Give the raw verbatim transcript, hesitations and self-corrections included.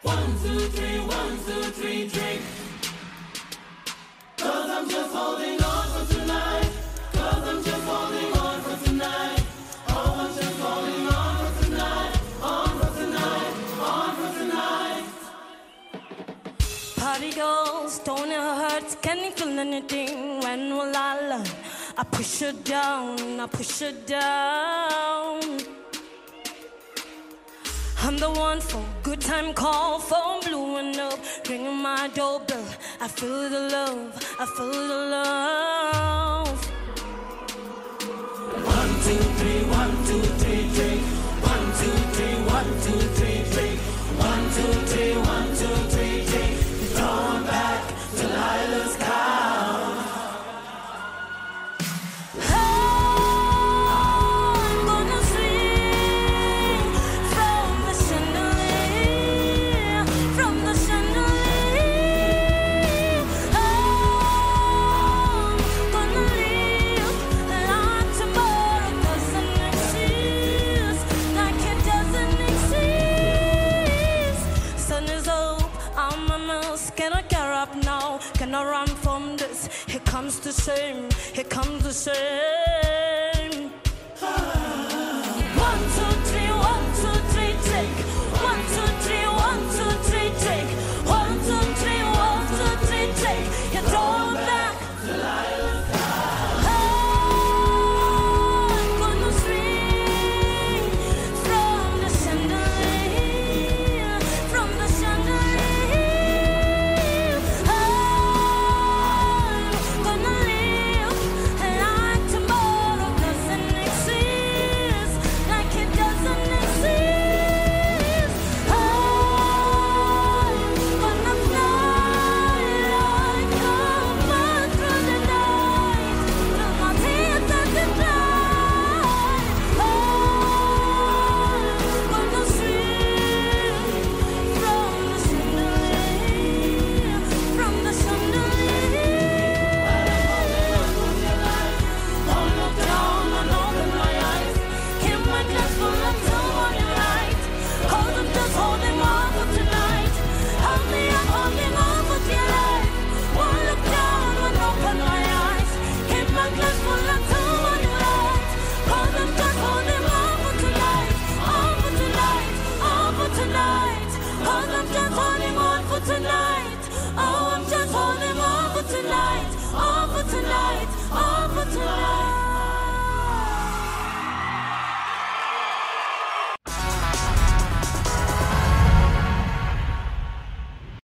One, two, three, one, two, three, drink. Cause I'm just holding on for tonight. Cause I'm just holding on for tonight. Oh, I'm just holding on for tonight. On for tonight. On for tonight. Party girls, don't it hurt? Can you feel anything? When will I learn? I push her down, I push her down. I'm the one for good time call, phone blowing up, ringing my doorbell. I feel the love, I feel the love. One, two, three, one, two, three, drink. One, two, three, one, two, three, drink. One, two, three, one, two, three, drink. Throwing back to Lila's cow. Can I run from this? Here comes the shame, here comes the shame.